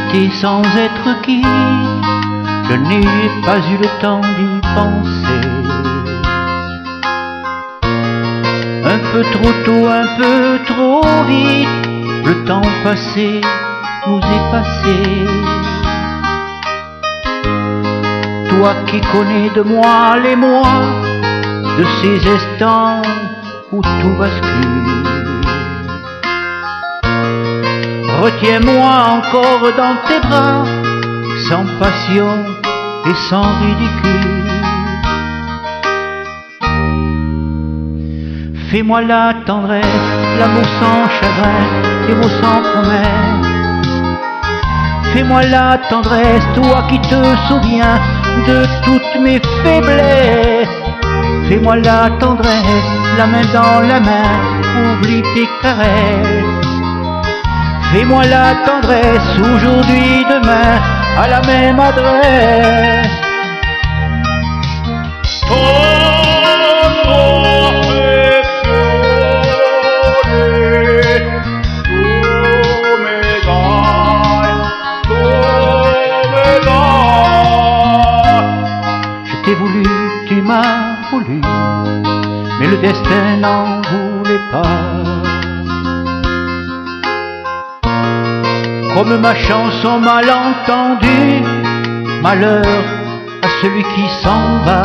quitter sans être quitte, je n'ai pas eu le temps d'y penser. Un peu trop tôt, un peu trop vite, le temps passé nous est passé. Toi qui connais de moi les mois, de ces instants où tout bascule, retiens-moi encore dans tes bras, sans passion et sans ridicule. Fais-moi la tendresse, l'amour sans chagrin, des mots sans promesse. Fais-moi la tendresse, toi qui te souviens de toutes mes faiblesses. Fais-moi la tendresse, la main dans la main, oublie tes caresses. Fais-moi la tendresse, aujourd'hui, demain, à la même adresse. Voulu, tu m'as voulu, mais le destin n'en voulait pas. Comme ma chanson mal entendue, malheur à celui qui s'en va.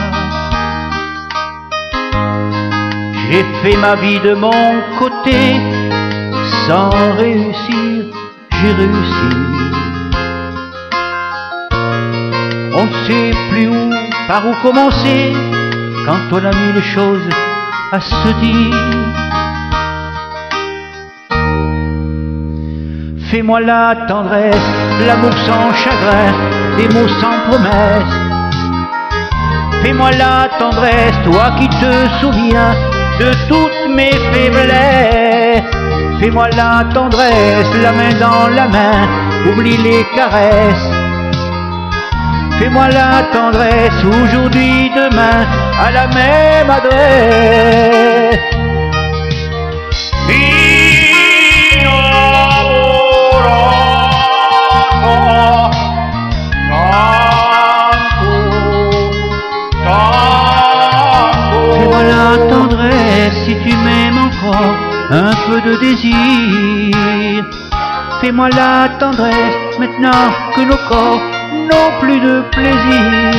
J'ai fait ma vie de mon côté, sans réussir, j'ai réussi. On ne sait plus où, par où commencer, quand on a mis les choses à se dire. Fais-moi la tendresse, l'amour sans chagrin, des mots sans promesse. Fais-moi la tendresse, toi qui te souviens de toutes mes faiblesses. Fais-moi la tendresse, la main dans la main, oublie les caresses. Fais-moi la tendresse, aujourd'hui, demain, à la même adresse. Fais-moi la tendresse, si tu m'aimes encore, un peu de désir. Fais-moi la tendresse, maintenant que nos corps n'ont plus de plaisir.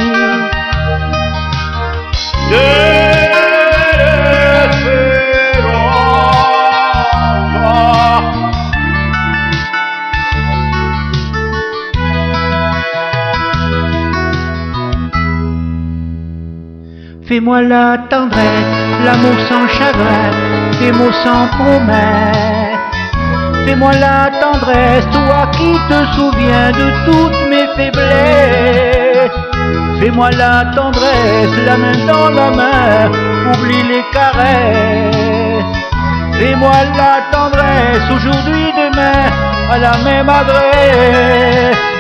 Fais-moi la tendresse, l'amour sans chagrin, des mots sans promesse. Fais-moi la tendresse, toi qui te souviens de toutes mes faiblesses. Fais-moi la tendresse, la main dans la main, oublie les caresses. Fais-moi la tendresse, aujourd'hui, demain, à la même adresse.